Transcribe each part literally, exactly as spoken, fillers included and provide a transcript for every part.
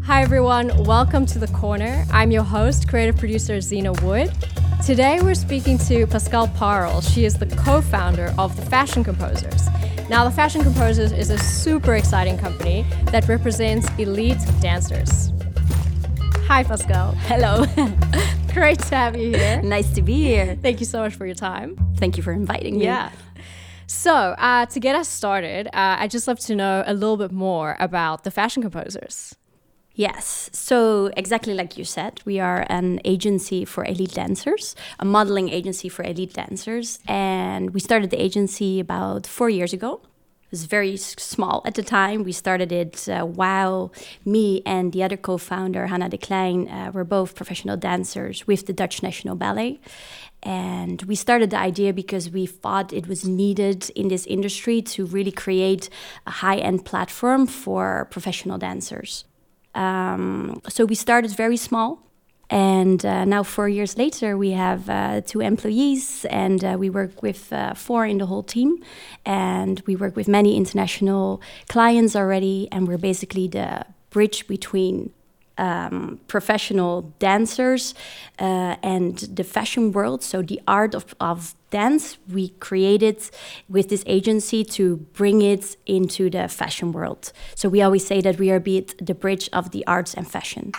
Hi everyone, welcome to The Corner. I'm your host, creative producer Zena Wood. Today we're speaking to Pascale Parel. She is the co-founder of The Fashion Composers. Now, The Fashion Composers is a super exciting company that represents elite dancers. Hi Pascale. Hello. Great to have you here. Nice to be here. Thank you so much for your time. Thank you for inviting me. Yeah. So, uh, to get us started, uh, I'd just love to know a little bit more about The Fashion Composers. Yes. So exactly like you said, we are an agency for elite dancers, a modeling agency for elite dancers. And we started the agency about four years ago. It was very small at the time. We started it uh, while me and the other co-founder, Hannah de Klein, uh, were both professional dancers with the Dutch National Ballet. And we started the idea because we thought it was needed in this industry to really create a high-end platform for professional dancers. Um, so we started very small, and uh, now four years later we have uh, two employees, and uh, we work with uh, four in the whole team, and we work with many international clients already, and we're basically the bridge between um, professional dancers uh, and the fashion world. So the art of, of dance, we created with this agency to bring it into the fashion world. So we always say that we are be it the bridge of the arts and fashion.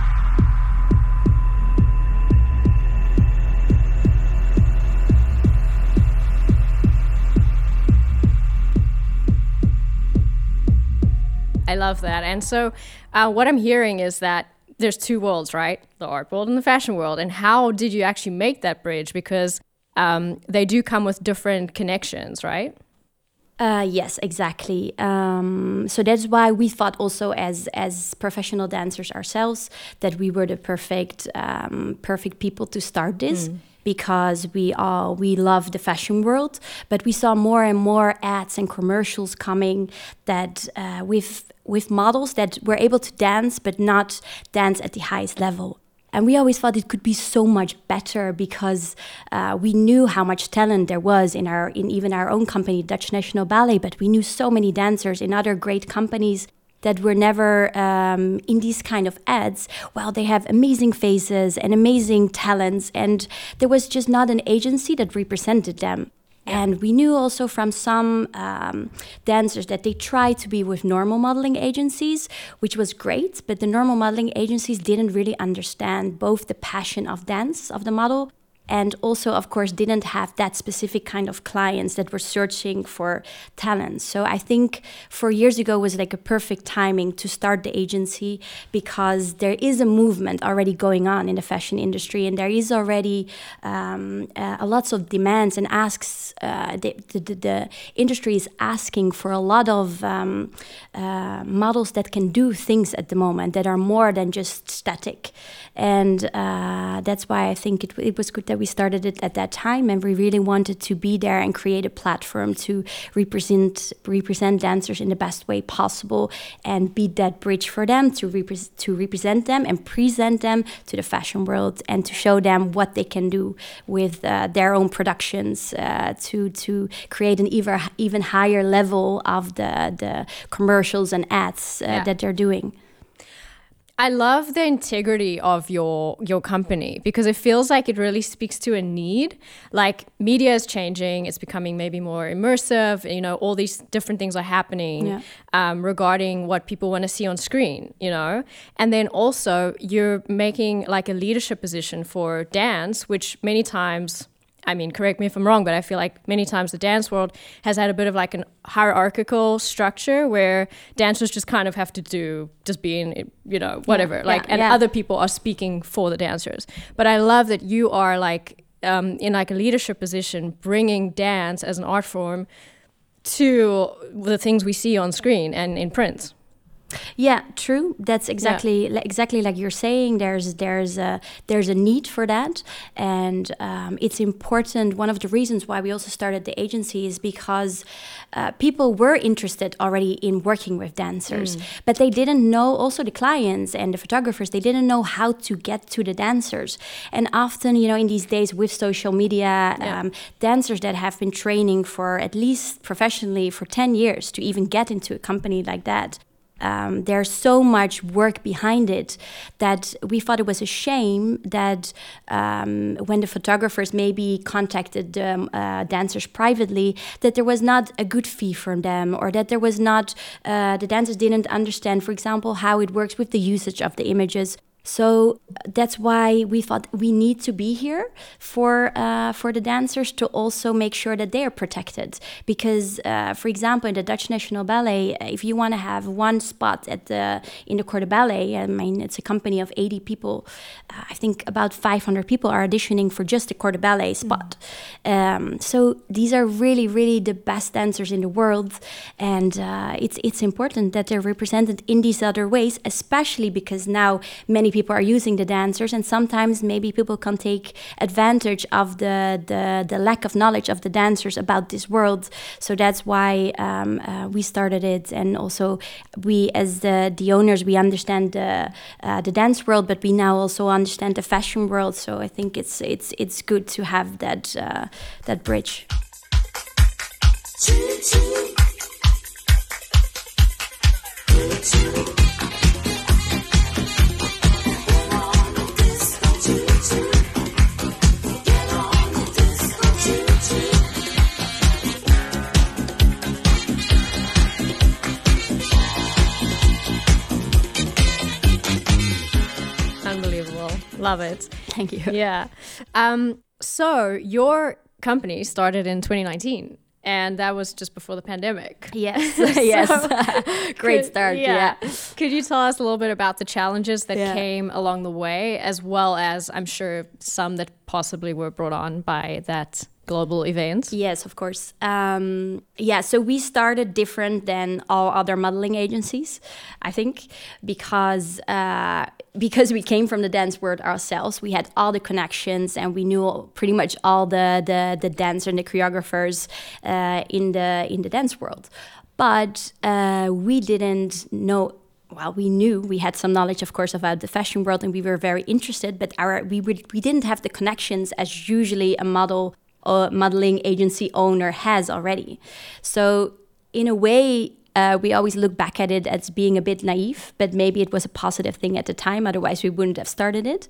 I love that. And so uh, what I'm hearing is that there's two worlds, right? The art world and the fashion world. And how did you actually make that bridge? Because um, they do come with different connections, right? Uh, yes, exactly. Um, so that's why we thought also as as professional dancers ourselves that we were the perfect um, perfect people to start this. Mm. Because we all we love the fashion world, but we saw more and more ads and commercials coming that uh, with with models that were able to dance, but not dance at the highest level. And we always thought it could be so much better because uh, we knew how much talent there was in our in even our own company, Dutch National Ballet. But we knew so many dancers in other great companies that were never um, in these kind of ads. Well, they have amazing faces and amazing talents, and there was just not an agency that represented them. Yeah. And we knew also from some um, dancers that they tried to be with normal modeling agencies, which was great, but the normal modeling agencies didn't really understand both the passion of dance of the model and also, of course, didn't have that specific kind of clients that were searching for talent. So I think four years ago was like a perfect timing to start the agency because there is a movement already going on in the fashion industry, and there is already um, uh, a lots of demands and asks. Uh, the, the, the industry is asking for a lot of um, uh, models that can do things at the moment that are more than just static. And uh, that's why I think it, it was good that we started it at that time, and we really wanted to be there and create a platform to represent represent dancers in the best way possible and be that bridge for them to, repre- to represent them and present them to the fashion world and to show them what they can do with uh, their own productions uh, to to create an even even higher level of the the commercials and ads uh, yeah. that they're doing. I love the integrity of your your company because it feels like it really speaks to a need. Like media is changing, it's becoming maybe more immersive, you know, all these different things are happening yeah. um, regarding what people want to see on screen, you know. And then also you're making like a leadership position for dance, which many times, I mean, correct me if I'm wrong, but I feel like many times the dance world has had a bit of like an hierarchical structure where dancers just kind of have to do, just be in, you know, whatever, yeah, like, yeah, and yeah. other people are speaking for the dancers. But I love that you are like um, in like a leadership position, bringing dance as an art form to the things we see on screen and in print. Yeah, true. That's exactly yeah. exactly like you're saying. There's there's a there's a need for that, and um, it's important. One of the reasons why we also started the agency is because uh, people were interested already in working with dancers, mm. but they didn't know. Also, the clients and the photographers, they didn't know how to get to the dancers. And often, you know, in these days with social media, yeah. um, dancers that have been training for at least professionally for ten years to even get into a company like that. Um, there's so much work behind it that we thought it was a shame that um, when the photographers maybe contacted um, uh, dancers privately, that there was not a good fee from them, or that there was not, uh, the dancers didn't understand, for example, how it works with the usage of the images. So that's why we thought we need to be here for uh, for the dancers to also make sure that they are protected. Because, uh, for example, in the Dutch National Ballet, if you want to have one spot at the in the Corps de Ballet, I mean, it's a company of eighty people. Uh, I think about five hundred people are auditioning for just the Corps de Ballet spot. Mm. Um, so these are really, really the best dancers in the world, and uh, it's it's important that they're represented in these other ways, especially because now many people are using the dancers, and sometimes maybe people can take advantage of the the, the lack of knowledge of the dancers about this world. So that's why um, uh, we started it, and also we, as the, the owners, we understand the uh, the dance world, but we now also understand the fashion world. So I think it's it's it's good to have that uh, that bridge. Love it. Thank you. Yeah. Um, so your company started in twenty nineteen, and that was just before the pandemic. Yes. So, yes. Great could, start. Yeah. yeah. Could you tell us a little bit about the challenges that yeah. came along the way, as well as, I'm sure, some that possibly were brought on by that global event? Yes, of course. Um, yeah, so we started different than all other modeling agencies, I think, because uh, because we came from the dance world ourselves. We had all the connections, and we knew pretty much all the the, the dancers and the choreographers uh, in the in the dance world. But uh, we didn't know. Well, we knew we had some knowledge, of course, about the fashion world, and we were very interested. But our we would, we didn't have the connections as usually a model. A modeling agency owner has already. So in a way, uh, we always look back at it as being a bit naive, but maybe it was a positive thing at the time. Otherwise, we wouldn't have started it.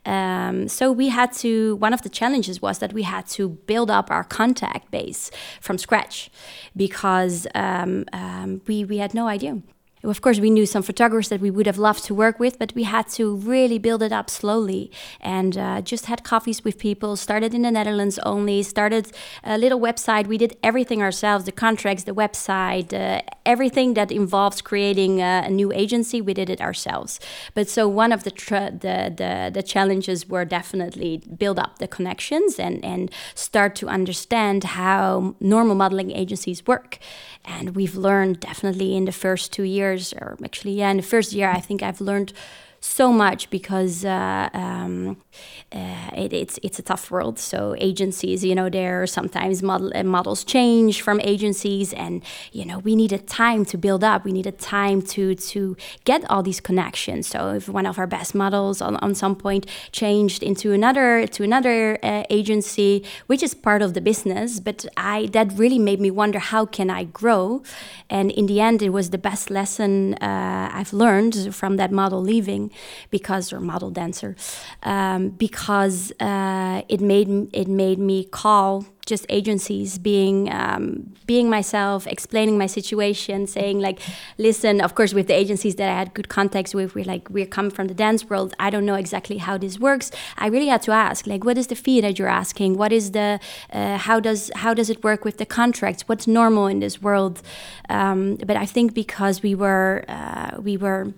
Um, so we had to, one of the challenges was that we had to build up our contact base from scratch, because um, um, we, we had no idea. Of course, we knew some photographers that we would have loved to work with, but we had to really build it up slowly, and uh, just had coffees with people, started in the Netherlands only, started a little website. We did everything ourselves, the contracts, the website, uh, everything that involves creating a, a new agency, we did it ourselves. But so one of the, tr- the, the, the challenges were definitely build up the connections and, and start to understand how normal modeling agencies work. And we've learned definitely in the first two years, or actually, yeah, in the first year, I think I've learned so much, because uh, um, uh, it, it's it's a tough world. So agencies, you know, there are sometimes model, uh, models change from agencies, and you know, we needed time to build up. We needed time to to get all these connections. So if one of our best models on, on some point changed into another to another uh, agency, which is part of the business, but I that really made me wonder, how can I grow? And in the end, it was the best lesson uh, I've learned from that model leaving. Because or model dancer, um, because uh, it made it made me call just agencies, being um, being myself, explaining my situation, saying like, listen, of course, with the agencies that I had good contacts with, we're like, we're coming from the dance world. I don't know exactly how this works. I really had to ask, like, what is the fee that you're asking? What is the uh, how does how does it work with the contracts? What's normal in this world? Um, but I think because we were uh, we were.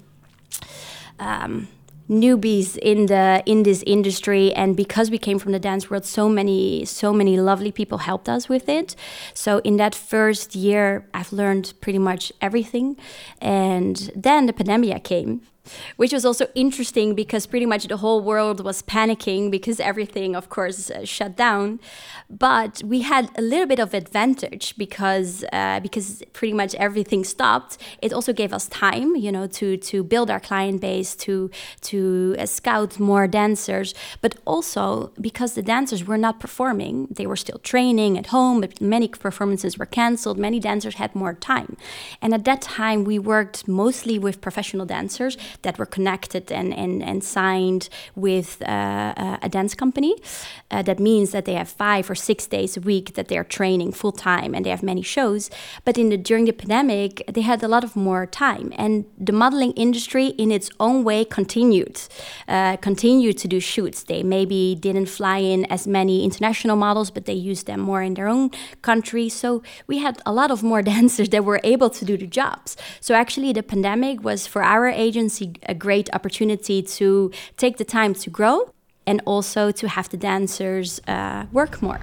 Um, newbies in the in this industry, and because we came from the dance world, so many so many lovely people helped us with it. So in that first year, I've learned pretty much everything. And then the pandemic came, which was also interesting because pretty much the whole world was panicking because everything, of course, uh, shut down. But we had a little bit of advantage because uh, because pretty much everything stopped. It also gave us time, you know, to to build our client base, to to uh, scout more dancers. But also because the dancers were not performing, they were still training at home. But many performances were canceled. Many dancers had more time, and at that time we worked mostly with professional dancers that were connected and, and, and signed with uh, a dance company. Uh, that means that they have five or six days a week that they're training full time and they have many shows. But in the during the pandemic, they had a lot of more time. And the modeling industry in its own way continued, uh, continued to do shoots. They maybe didn't fly in as many international models, but they used them more in their own country. So we had a lot of more dancers that were able to do the jobs. So actually the pandemic was for our agency a great opportunity to take the time to grow and also to have the dancers uh, work more.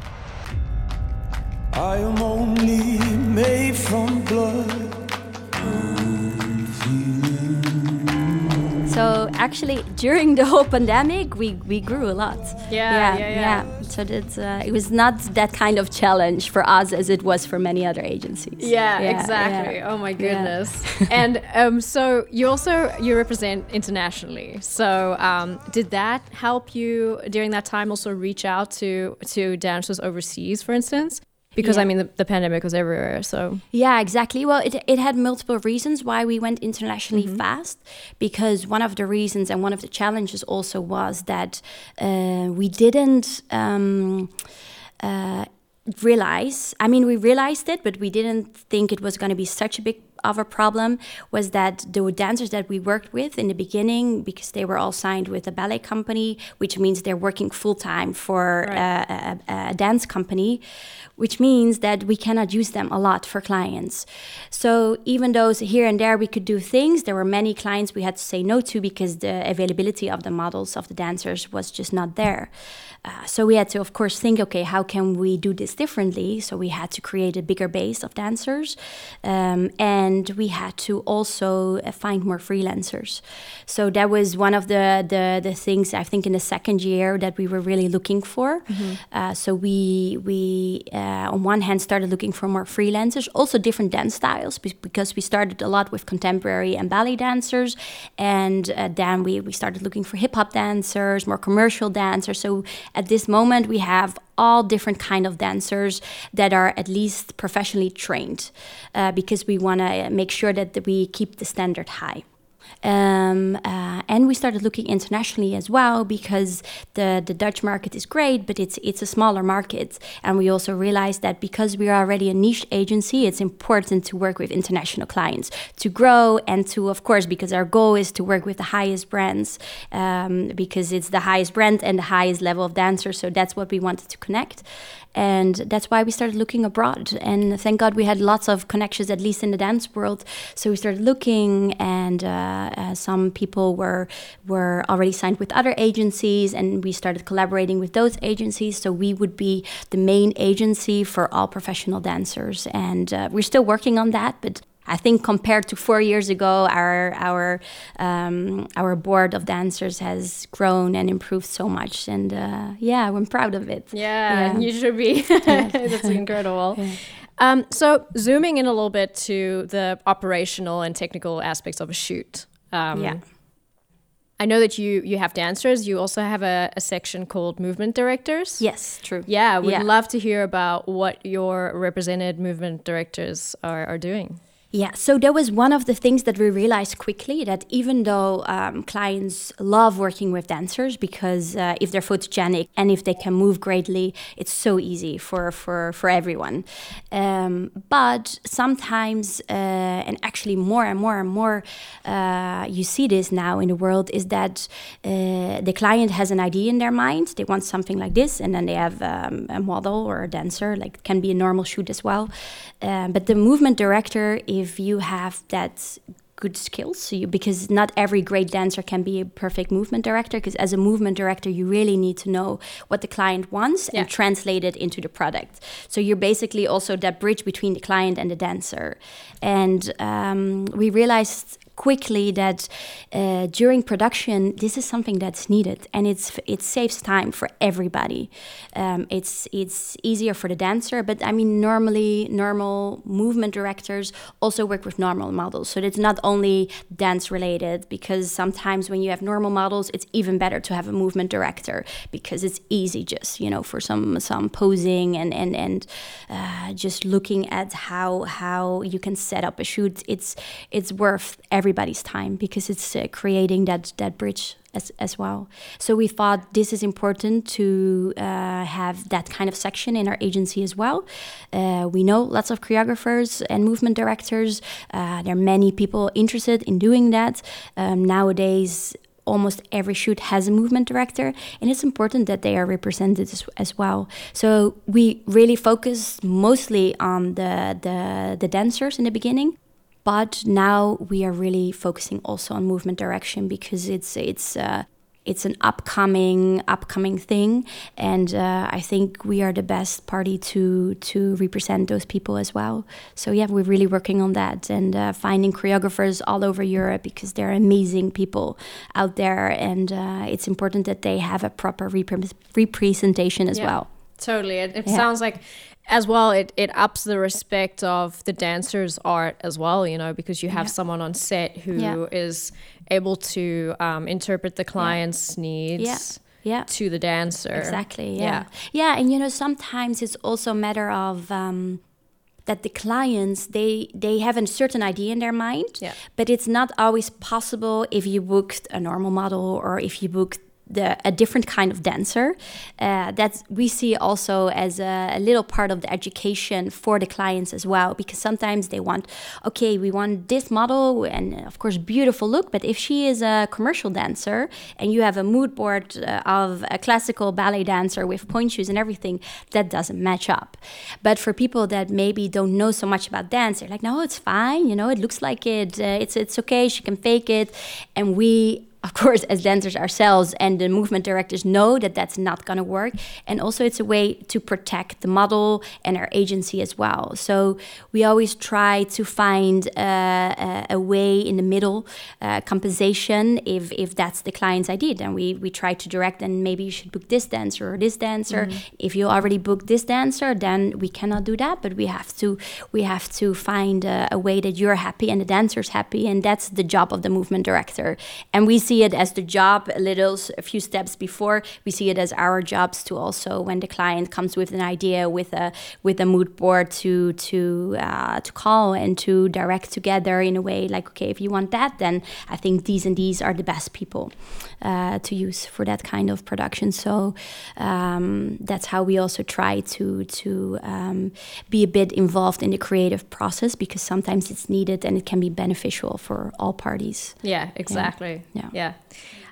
I am only made from blood. So actually, during the whole pandemic, we, we grew a lot. Yeah, yeah, yeah. yeah. So that uh, it was not that kind of challenge for us as it was for many other agencies. Yeah, yeah exactly. Yeah. Oh my goodness. Yeah. And um, so you also you represent internationally. So um, did that help you during that time also reach out to to dancers overseas, for instance? Because, yeah. I mean, the, the pandemic was everywhere, so... Yeah, exactly. Well, it it had multiple reasons why we went internationally mm-hmm. fast. Because one of the reasons and one of the challenges also was that uh, we didn't um, uh, realize... I mean, we realized it, but we didn't think it was going to be such a big of a problem, was that the dancers that we worked with in the beginning, because they were all signed with a ballet company, which means they're working full-time for right. a, a, a dance company, which means that we cannot use them a lot for clients. So even though here and there we could do things, there were many clients we had to say no to because the availability of the models, of the dancers, was just not there. Uh, so we had to, of course, think, okay, how can we do this differently? So we had to create a bigger base of dancers. Um, and we had to also uh, find more freelancers. So that was one of the, the, the things, I think, in the second year that we were really looking for. Mm-hmm. Uh, so we, we uh, on one hand, started looking for more freelancers, also different dance styles, because we started a lot with contemporary and ballet dancers. And uh, then we, we started looking for hip-hop dancers, more commercial dancers. So at this moment, we have all different kind of dancers that are at least professionally trained, uh, because we want to make sure that we keep the standard high. Um, uh, and we started looking internationally as well, because the, the Dutch market is great, but it's it's a smaller market. And we also realized that because we are already a niche agency, it's important to work with international clients to grow and to, of course, because our goal is to work with the highest brands, um, because it's the highest brand and the highest level of dancers. So that's what we wanted to connect. And that's why we started looking abroad. And thank God we had lots of connections, at least in the dance world. So we started looking, and uh, uh, some people were were already signed with other agencies, and we started collaborating with those agencies. So we would be the main agency for all professional dancers. And uh, we're still working on that, but I think compared to four years ago, our our um, our board of dancers has grown and improved so much, and uh, yeah, I'm proud of it. Yeah, yeah. You should be. That's incredible. Yeah. Um, so zooming in a little bit to the operational and technical aspects of a shoot. Um, yeah. I know that you you have dancers. You also have a, a section called movement directors. Yes, true. Yeah, we'd yeah. love to hear about what your represented movement directors are, are doing. Yeah, so that was one of the things that we realized quickly, that even though um, clients love working with dancers because uh, if they're photogenic and if they can move greatly, it's so easy for, for, for everyone. Um, but sometimes, uh, and actually more and more and more, uh, you see this now in the world, is that uh, the client has an idea in their mind. They want something like this, and then they have um, a model or a dancer, like it can be a normal shoot as well. Um, but the movement director, if you have that good skills, so you, because not every great dancer can be a perfect movement director, because as a movement director, you really need to know what the client wants yeah. and translate it into the product. So you're basically also that bridge between the client and the dancer. And um, we realized quickly that uh, during production, this is something that's needed, and it's it saves time for everybody. Um, it's it's easier for the dancer, but I mean, normally normal movement directors also work with normal models, so it's not only dance related. Because sometimes when you have normal models, it's even better to have a movement director because it's easy, just you know, for some some posing and and and uh, just looking at how how you can set up a shoot. It's it's worth every everybody's time because it's uh, creating that that bridge as as well. So we thought this is important to uh, have that kind of section in our agency as well. Uh, we know lots of choreographers and movement directors. Uh, there are many people interested in doing that. Um, nowadays, almost every shoot has a movement director, and it's important that they are represented as, as well. So we really focus mostly on the, the the dancers in the beginning. But now we are really focusing also on movement direction because it's it's uh, it's an upcoming upcoming thing, and uh, I think we are the best party to to represent those people as well. So yeah, we're really working on that and uh, finding choreographers all over Europe because they're amazing people out there, and uh, it's important that they have a proper repre- representation as yeah, well. Totally, it, it yeah. sounds like. As well, it, it ups the respect of the dancer's art as well, you know, because you have yeah. someone on set who yeah. is able to um, interpret the client's yeah. needs yeah. Yeah. to the dancer. Exactly, yeah. yeah. Yeah, and you know, sometimes it's also a matter of um, that the clients, they, they have a certain idea in their mind, yeah. but it's not always possible if you booked a normal model or if you booked The, a different kind of dancer. Uh, that we see also as a, a little part of the education for the clients as well, because sometimes they want, okay, we want this model and of course beautiful look, but if she is a commercial dancer and you have a mood board uh, of a classical ballet dancer with point shoes and everything, that doesn't match up. But for people that maybe don't know so much about dance, they're like, no, it's fine, you know, it looks like it, uh, it's it's okay, she can fake it. And we, of course, as dancers ourselves and the movement directors know that that's not going to work. And also it's a way to protect the model and our agency as well. So we always try to find uh, a, a way in the middle, uh, compensation, if if that's the client's idea. Then we, we try to direct, and maybe you should book this dancer or this dancer. Mm-hmm. If you already booked this dancer, then we cannot do that. But we have to we have to find a, a way that you're happy and the dancer's happy. And that's the job of the movement director. And we see it as the job a little, a few steps before. We see it as our jobs to also, when the client comes with an idea, with a with a mood board, to to uh, to call and to direct together in a way like, okay, if you want that, then I think these and these are the best people uh, to use for that kind of production. So um, that's how we also try to to um, be a bit involved in the creative process, because sometimes it's needed and it can be beneficial for all parties. Yeah, exactly. Yeah. yeah. yeah.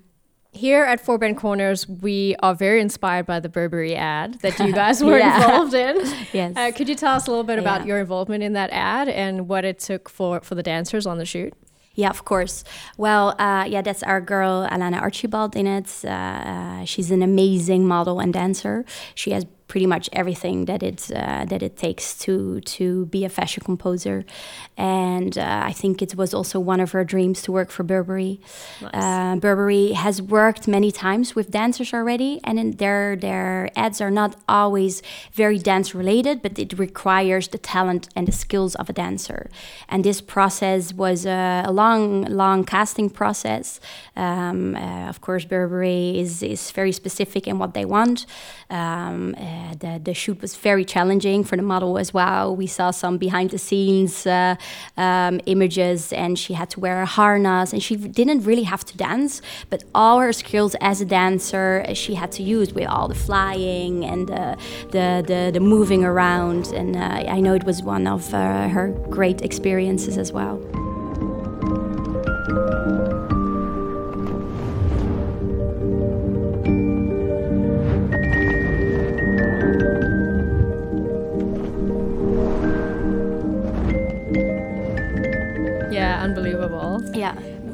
Here at Four Bent Corners, we are very inspired by the Burberry ad that you guys were yeah. involved in. Yes. Uh, could you tell us a little bit about yeah. your involvement in that ad and what it took for, for the dancers on the shoot? Yeah, of course. Well, uh, yeah, that's our girl, Alana Archibald, in it. Uh, uh, she's an amazing model and dancer. She has pretty much everything that it uh, that it takes to to be a fashion composer, and uh, I think it was also one of her dreams to work for Burberry. Nice. Uh, Burberry has worked many times with dancers already, and in their their ads are not always very dance related, but it requires the talent and the skills of a dancer. And this process was a, a long long casting process. Um, uh, of course, Burberry is is very specific in what they want. Um, uh, Uh, the, the shoot was very challenging for the model as well. We saw some behind the scenes uh, um, images, and she had to wear a harness, and she didn't really have to dance, but all her skills as a dancer uh, she had to use, with all the flying and uh, the, the the moving around. And uh, I know it was one of uh, her great experiences as well. Yeah, unbelievable. Yeah.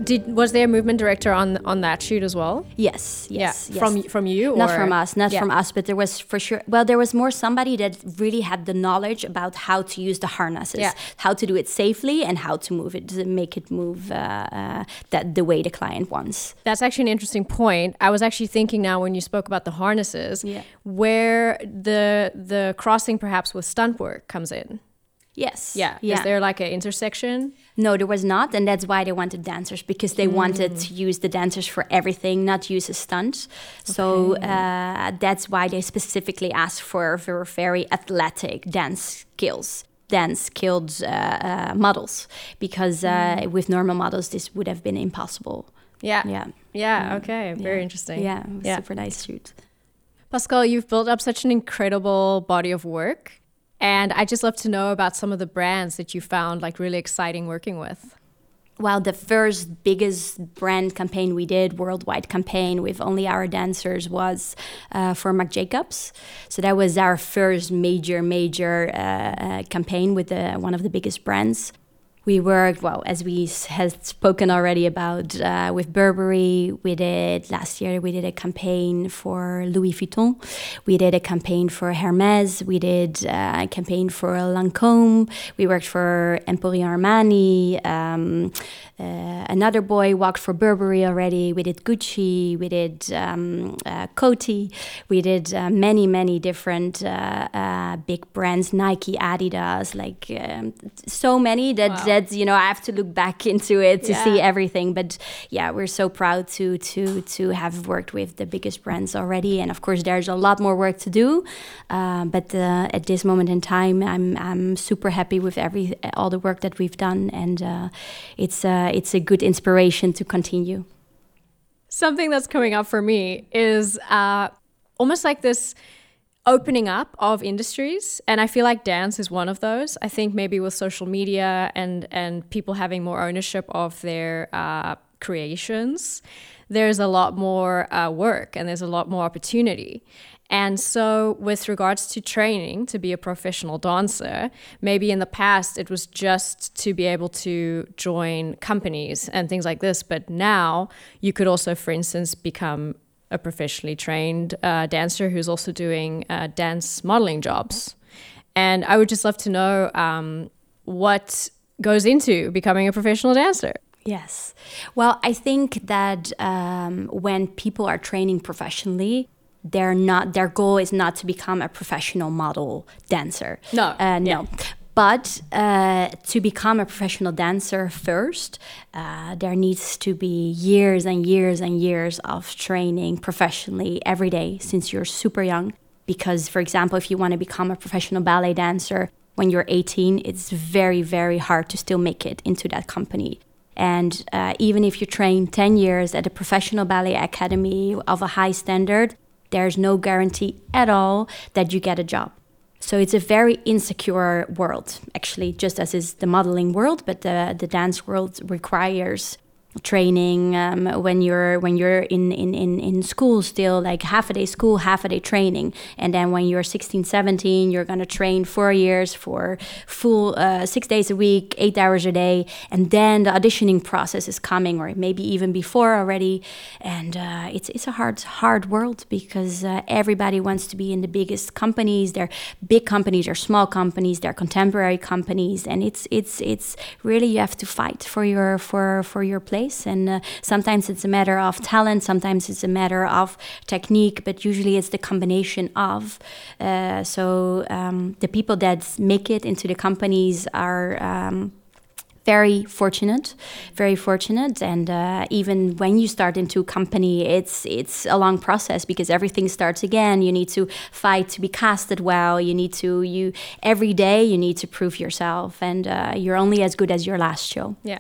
Did was there a movement director on on that shoot as well? Yes, yes, yeah. yes. From from you, not or? from us, not yeah. from us, but there was for sure. Well, there was more somebody that really had the knowledge about how to use the harnesses, yeah. how to do it safely, and how to move it, to make it move uh, uh, that the way the client wants. That's actually an interesting point. I was actually thinking now when you spoke about the harnesses, yeah. where the the crossing perhaps with stunt work comes in. Yes. Yeah. yeah. Is there like an intersection? No, there was not. And that's why they wanted dancers, because they mm. wanted to use the dancers for everything, not use a stunt. Okay. So uh, that's why they specifically asked for, for very athletic dance skills, dance skilled uh, uh, models, because uh, mm. with normal models, this would have been impossible. Yeah. Yeah. Yeah. Okay. Very yeah. interesting. Yeah. It was yeah. super nice shoot. Pascal, you've built up such an incredible body of work. And I just love to know about some of the brands that you found like really exciting working with. Well, the first biggest brand campaign we did, worldwide campaign with only our dancers, was uh, for Marc Jacobs. So that was our first major, major uh, uh, campaign with the, one of the biggest brands. We worked, well, as we had spoken already about, uh, with Burberry. We did, last year, we did a campaign for Louis Vuitton. We did a campaign for Hermes. We did uh, a campaign for Lancôme. We worked for Emporio Armani. Um, uh, another boy walked for Burberry already. We did Gucci. We did um, uh, Coty. We did uh, many, many different uh, uh, big brands, Nike, Adidas, like um, so many that... Wow. that you know, I have to look back into it to yeah. see everything. But yeah, we're so proud to to to have worked with the biggest brands already. And of course, there's a lot more work to do. Uh, but uh, at this moment in time, I'm I'm super happy with every all the work that we've done, and uh, it's uh, it's a good inspiration to continue. Something that's coming up for me is uh, almost like this opening up of industries, and I feel like dance is one of those. I think maybe with social media and and people having more ownership of their uh, creations, there's a lot more uh, work and there's a lot more opportunity. And so with regards to training to be a professional dancer, maybe in the past it was just to be able to join companies and things like this, but now you could also, for instance, become a professionally trained uh, dancer who's also doing uh, dance modeling jobs. And I would just love to know um, what goes into becoming a professional dancer. Yes. Well, I think that um, when people are training professionally, they're not, their goal is not to become a professional model dancer. No. Uh, no. Yeah. But uh, to become a professional dancer first, uh, there needs to be years and years and years of training professionally every day since you're super young. Because, for example, if you want to become a professional ballet dancer when you're eighteen, it's very, very hard to still make it into that company. And uh, even if you train ten years at a professional ballet academy of a high standard, there's no guarantee at all that you get a job. So it's a very insecure world, actually, just as is the modeling world, but the, the dance world requires training um, when you're when you're in, in, in, in school still, like half a day school, half a day training. And then when you're sixteen, seventeen, you're going to train four years for full uh, six days a week, eight hours a day. And then the auditioning process is coming, or maybe even before already. And uh, it's it's a hard, hard world because uh, everybody wants to be in the biggest companies. They're big companies, they're small companies, they're contemporary companies. And it's it's it's really, you have to fight for your for, for your place. And uh, sometimes it's a matter of talent, sometimes it's a matter of technique, but usually it's the combination of. Uh, so um, the people that make it into the companies are um, very fortunate, very fortunate. And uh, even when you start into a company, it's it's a long process because everything starts again. You need to fight to be casted well. You need to, you every day you need to prove yourself, and uh, you're only as good as your last show. Yeah.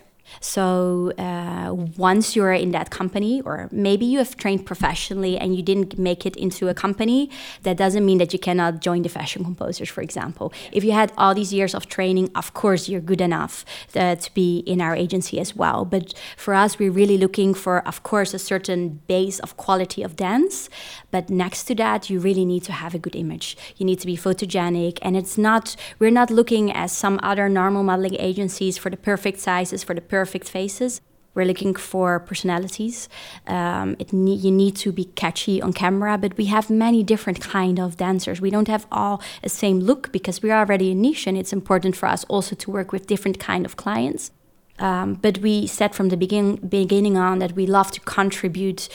So uh, once you're in that company, or maybe you have trained professionally and you didn't make it into a company, that doesn't mean that you cannot join the Fashion Composers, for example. If you had all these years of training, of course, you're good enough uh, to be in our agency as well. But for us, we're really looking for, of course, a certain base of quality of dance. But next to that, you really need to have a good image. You need to be photogenic. And it's not, we're not looking as some other normal modeling agencies for the perfect sizes, for the perfect faces. We're looking for personalities. Um, it ne- you need to be catchy on camera, but we have many different kind of dancers. We don't have all the same look because we're already a niche, and it's important for us also to work with different kind of clients. Um, but we said from the begin, beginning on that we love to contribute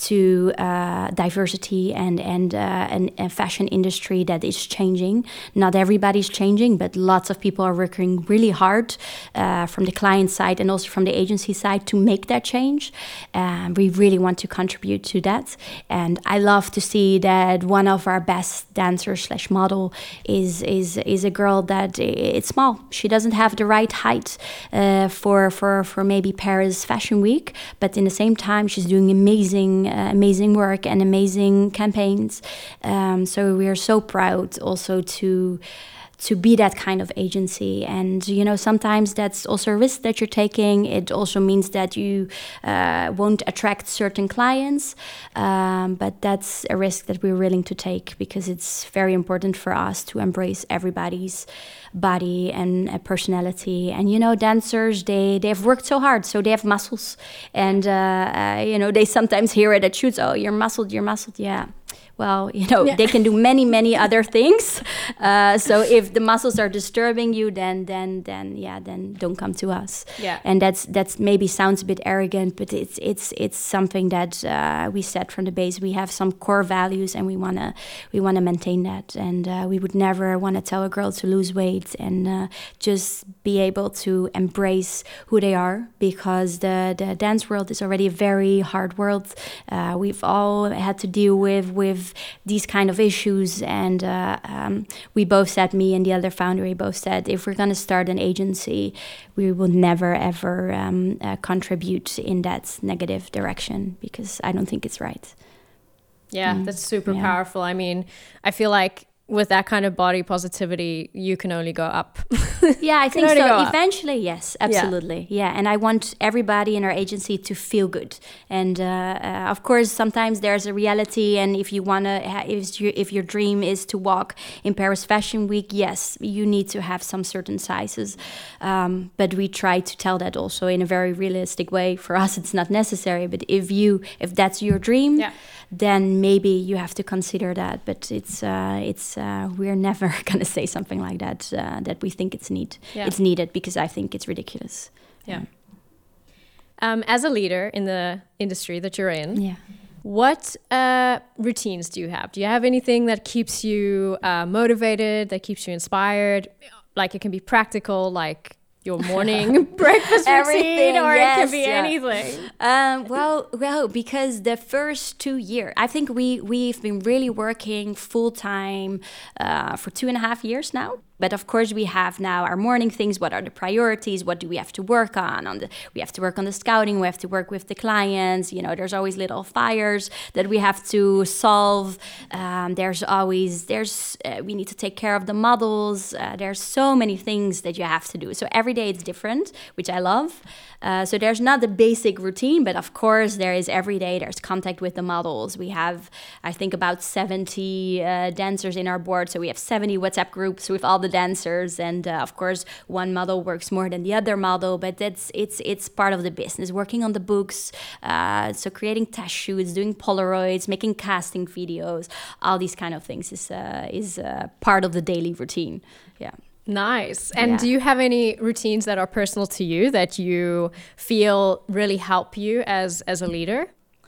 to uh, diversity and and uh, an, a fashion industry that is changing. Not everybody's changing, but lots of people are working really hard uh, from the client side and also from the agency side to make that change. Um, we really want to contribute to that. And I love to see that one of our best dancers slash model is is is a girl that it's small. She doesn't have the right height uh, for For, for, for maybe Paris Fashion Week, but in the same time she's doing amazing uh, amazing work and amazing campaigns. Um, so we are so proud also to to be that kind of agency. And you know, sometimes that's also a risk that you're taking. It also means that you uh, won't attract certain clients, um, but that's a risk that we're willing to take because it's very important for us to embrace everybody's body and uh, personality. And you know, dancers, they they have worked so hard, so they have muscles, and uh, uh, you know, they sometimes hear it at shoots, oh, you're muscled, you're muscled. Yeah, well, you know, yeah. They can do many, many other things. Uh, so if the muscles are disturbing you, then, then, then, yeah, then don't come to us. Yeah. And that's that's maybe sounds a bit arrogant, but it's it's it's something that uh, we set from the base. We have some core values, and we wanna we wanna maintain that. And uh, we would never want to tell a girl to lose weight, and uh, just be able to embrace who they are, because the the dance world is already a very hard world. Uh, we've all had to deal with with these kind of issues, and uh, um, we both said, me and the other founder, we both said, if we're going to start an agency, we will never ever um, uh, contribute in that negative direction, because I don't think it's right. Yeah, mm. That's super yeah. powerful. I mean, I feel like with that kind of body positivity, you can only go up. Yeah, I think so. Eventually, yes, absolutely. Yeah. yeah, and I want everybody in our agency to feel good. And uh, uh, of course, sometimes there's a reality. And if you wanna, if you, if your dream is to walk in Paris Fashion Week, yes, you need to have some certain sizes. Um, but we try to tell that also in a very realistic way. For us, it's not necessary. But if you, if that's your dream. Yeah. Then maybe you have to consider that, but it's uh, it's uh, we're never gonna say something like that uh, that we think it's need yeah. it's needed, because I think it's ridiculous. Yeah. Um, as a leader in the industry that you're in, yeah. what uh, routines do you have? Do you have anything that keeps you uh, motivated, that keeps you inspired? Like, it can be practical, like your morning breakfast routine, or yes, it can be yeah. anything. Um, well, well, because the first two years, I think we we've been really working full time uh, for two and a half years now. But of course, we have now our morning things. What are the priorities? What do we have to work on? On the, we have to work on the scouting. We have to work with the clients. You know, there's always little fires that we have to solve. Um, there's always there's uh, we need to take care of the models. Uh, there's so many things that you have to do. So every day it's different, which I love. Uh, so there's not the basic routine, but of course there is every day. There's contact with the models. We have, I think, about seventy uh, dancers in our board. So we have seventy WhatsApp groups with all the dancers, and uh, of course one model works more than the other model, but that's it's it's part of the business. Working on the books, uh, so creating test shoots, doing Polaroids, making casting videos, all these kind of things is uh, is uh, part of the daily routine. Yeah. Nice. And yeah. do you have any routines that are personal to you that you feel really help you as as a leader?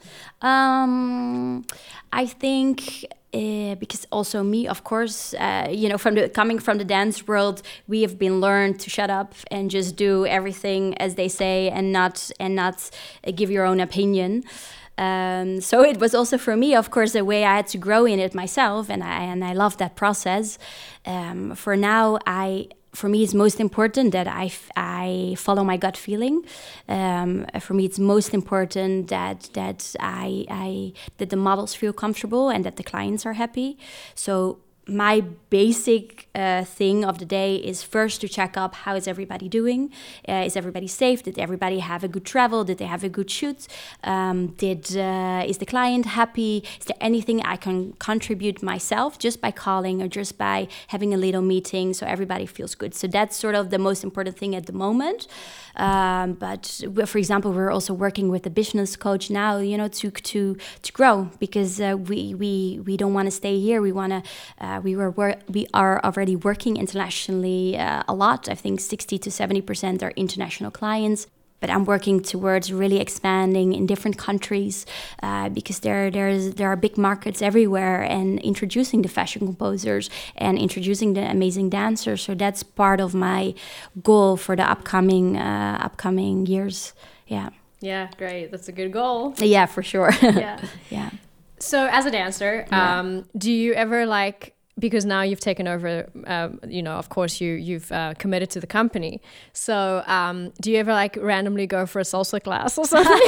Um, I think uh, because also me, of course, uh, you know, from the coming from the dance world, we have been learned to shut up and just do everything as they say, and not and not uh, give your own opinion. Um, so it was also for me, of course, a way I had to grow in it myself, and I and I love that process. Um, for now, I for me it's most important that I, I follow my gut feeling. Um, for me, it's most important that that I, I that the models feel comfortable and that the clients are happy. So my basic uh, thing of the day is first to check up how is everybody doing. Uh, is everybody safe? Did everybody have a good travel? Did they have a good shoot? Um, did uh, is the client happy? Is there anything I can contribute myself just by calling or just by having a little meeting so everybody feels good? So that's sort of the most important thing at the moment. Um, but for example, we're also working with a business coach now, you know, to to to grow, because uh, we we we don't want to stay here. We want to. Uh, we were wor- we are already working internationally uh, a lot. I think sixty to seventy percent are international clients. But I'm working towards really expanding in different countries uh, because there there's there are big markets everywhere, and introducing the fashion composers and introducing the amazing dancers. So that's part of my goal for the upcoming uh, upcoming years. Yeah. Yeah, great. That's a good goal. Yeah, for sure. Yeah. Yeah. So as a dancer, Yeah. um, do you ever like, because now you've taken over, um, you know, of course you, you've uh, committed to the company. So um, do you ever like randomly go for a salsa class or something?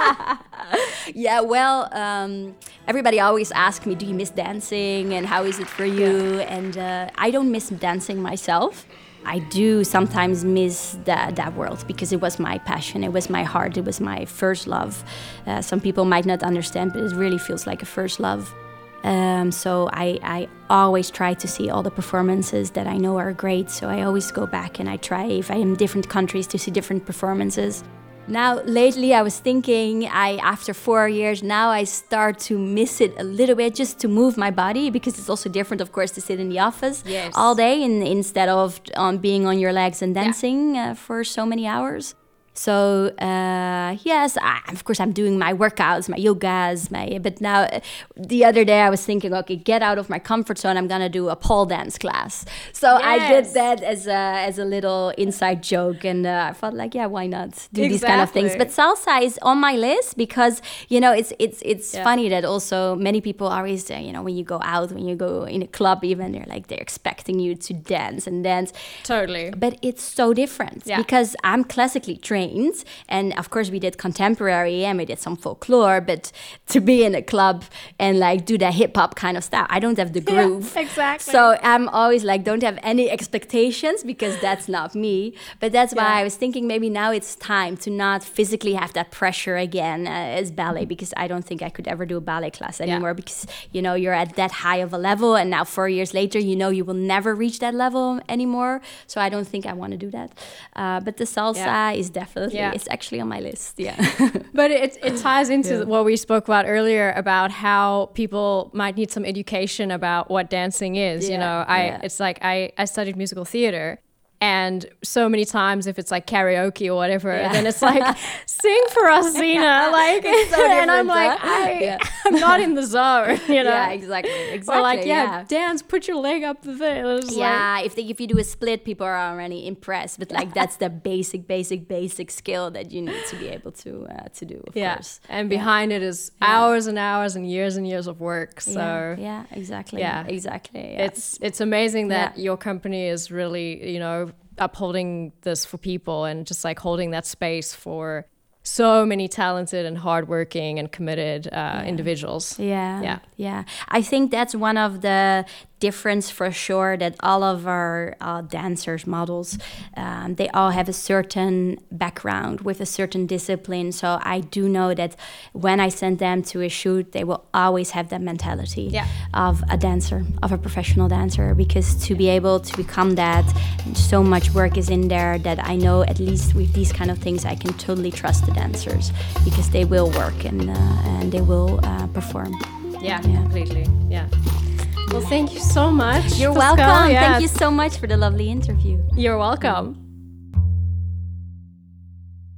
Yeah, well, um, everybody always asks me, do you miss dancing and how is it for you? Yeah. And uh, I don't miss dancing myself. I do sometimes miss that, that world because it was my passion, it was my heart, it was my first love. Uh, some people might not understand, but it really feels like a first love. Um, so I, I always try to see all the performances that I know are great. So I always go back and I try, if I'm in different countries, to see different performances. Now, lately I was thinking, I after four years, now I start to miss it a little bit, just to move my body, because it's also different, of course, to sit in the office Yes. all day in, instead of um, being on your legs and dancing yeah. uh, for so many hours. So uh, yes, I, of course I'm doing my workouts, my yogas, my. But now, uh, the other day I was thinking, okay, get out of my comfort zone. I'm gonna do a pole dance class. So yes. I did that as a as a little inside joke, and uh, I felt like, yeah, why not do exactly. these kind of things? But salsa is on my list because you know it's it's it's yeah. funny that also many people always uh, you know when you go out, when you go in a club, even they're like they're expecting you to dance and dance. Totally. But it's so different yeah. because I'm classically trained. And of course we did contemporary and we did some folklore, but to be in a club and like do that hip hop kind of stuff, I don't have the groove. Yeah, exactly. So I'm always like, don't have any expectations because that's not me. But that's why yeah. I was thinking maybe now it's time to not physically have that pressure again uh, as ballet, because I don't think I could ever do a ballet class anymore yeah. because, you know, you're at that high of a level, and now four years later, you know, you will never reach that level anymore. So I don't think I want to do that. Uh, but the salsa yeah. is definitely Yeah. It's actually on my list, yeah. But it it ties into yeah. what we spoke about earlier about how people might need some education about what dancing is. Yeah. You know, I yeah. it's like I, I studied musical theater. And so many times, if it's like karaoke or whatever, yeah. then it's like, sing for us, Zena. Like, so and I'm like, huh? I, yeah. I'm not in the zone, you know? Yeah, exactly. Exactly. Or like, yeah, yeah, dance, put your leg up the thing. Yeah, like, if they, if you do a split, people are already impressed. But like, that's the basic, basic, basic skill that you need to be able to uh, to do. Of yeah. course. And yeah. behind it is yeah. hours and hours and years and years of work. So yeah, yeah exactly. Yeah, exactly. Yeah. It's it's amazing that yeah. your company is really, you know, upholding this for people and just like holding that space for so many talented and hardworking and committed uh, yeah. individuals. Yeah, yeah, yeah. I think that's one of the difference for sure, that all of our uh, dancers, models, um, they all have a certain background with a certain discipline. So I do know that when I send them to a shoot, they will always have that mentality yeah. of a dancer, of a professional dancer, because to be able to become that, so much work is in there that I know at least with these kind of things, I can totally trust the dancers because they will work and, uh, and they will uh, perform. Yeah, yeah, completely. Yeah. Well, thank you so much. You're Pascal. welcome. Yeah. Thank you so much for the lovely interview. You're welcome.